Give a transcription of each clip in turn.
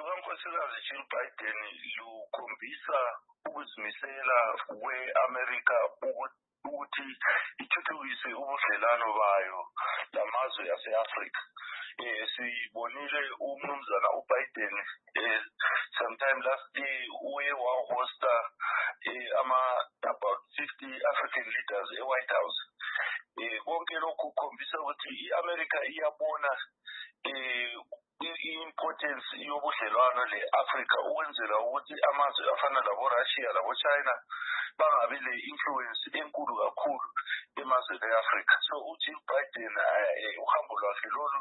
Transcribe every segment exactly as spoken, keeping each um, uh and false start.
lukankosikazi Jill Biden lukhombisa ukuzimisela kwe-Amerika ukuthi ithuthukise ubudlelwano bayo lamazwe ase-Afrika. Eh sibonile umnumzana uBiden eh sometime last year uye wahosta eh ama about fifty African leaders e-White House. Eh konke lokhu kukhombisa ukuthi i-America iyabona eh i-importance yobudlelwano le-Afrika ukwenzela ukuthi amazwe afana labo Russia labo China bangabi le-influence enkulu kakhulu emazweni e-Afrika. So uJill Biden uhambo lwakhe lolu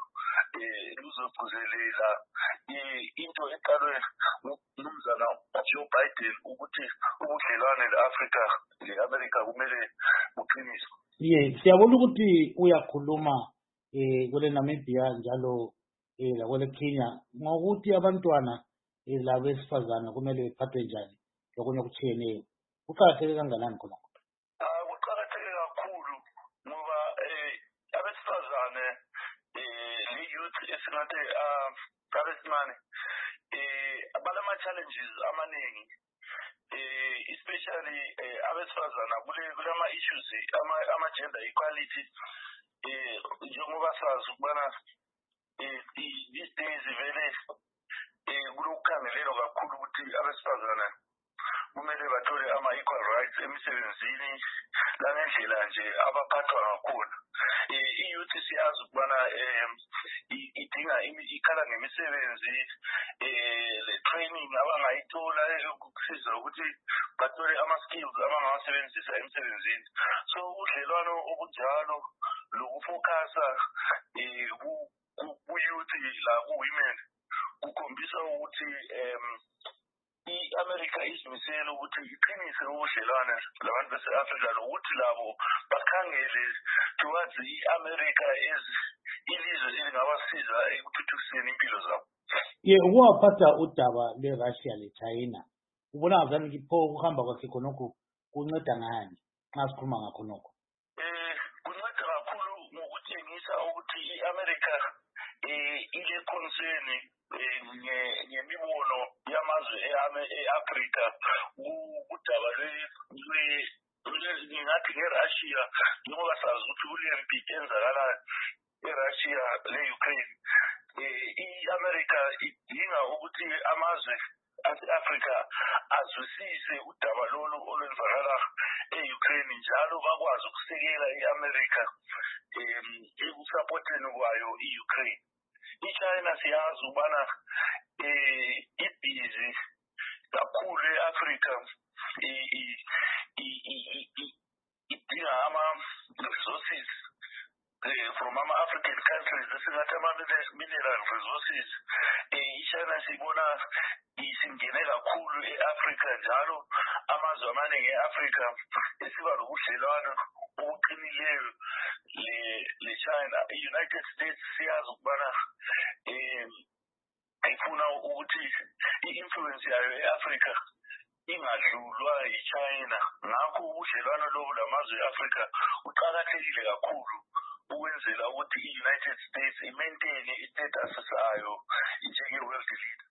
luzogcizelela into eqalwe ngumnumzana Joe Biden ukuthi ubudlelwane le-Afrika le-Amerika kumele buqiniswe. Ye siyabona ukuthi uyakhuluma eh kule Namibia njalo eh la kule Kenya ngokuthi abantwana labesifazana kumele bephathwe njani lokunye okutshiyeneyo kuqakatheke kangakanani khona? Ah kuqakatheke kakhulu ngoba eh abesifazane eh le-youth esingathi ah abesimane eh balama challenges amaningi eh especially eh abesifazana kule kulama issues ama ama gender equality eh njengoba sazi ukubana eh these days vele eh kulokukhangelelwa kakhulu ukuthi abesifazana kumele bathole ama equal rights emisebenzini langendlela nje abaphathwa ngakhona. Eh i-youth siyazi ukubana eh idinga ikhala ngemisebenzi eh le training abangayithola ukusiza ukuthi bathole ama skills abangawasebenzisa emsebenzini. So udlelwano obunjalo lokufocusa eh ku-youth la ku-women kukhombisa ukuthi em i-America izimisela ukuthi iqinise ubudlelwane labantu base-Afrika lokuthi labo bakhangele towards i-America as ilizwe elingabasiza ekuthuthukiseni impilo zabo. Ye ukwaphatha udaba le-Russia le-China ubona ngathi pho ukuhamba kwakhe khonokho kunceda ngani nxa sikhuluma ngakho nokho? Eh kunceda kakhulu ngokutshengisa ukuthi i-America eh ile concern ngemibono yamazwe e-Afrika udaba lwe ngingathi nge-Russia njengoba sazi ukuthi kulempi enzakala e-Russia le-Ukraine. Eh i-America idinga ukuthi amazwe ase-Afrika azwisise udaba lolu olwenzakala e-Ukraine njalo bakwazi ukusekela i-America em ekusupporteni kwayo i-Ukraine. I-China siyazi ukubana eh ibhizi kakhulu e-Afrika idinga ama resources from ama African countries esingathi ama mineral resources. Eh i-China sibona isingene kakhulu e-Afrika njalo amazwe amaningi e-Afrika esiba nobudlelwano obuqinileyo le-China. I-United States siyazi ukubana eh ayifuna ukuthi i-influence yayo e-Afrika ingadlulwa yi-China. Ngakho ubudlelwano lobu lamazwe e-Afrika uqakathekile kakhulu ukwenzela ukuthi i-United States i-maintain i-status sayo njenge-world leader.